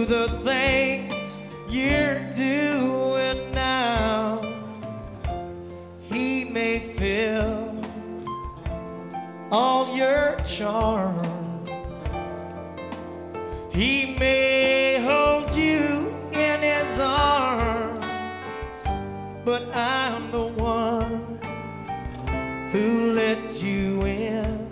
the things you're doing now. He may fill all your charm. He may hold you in his arms, but I'm the one who let you in.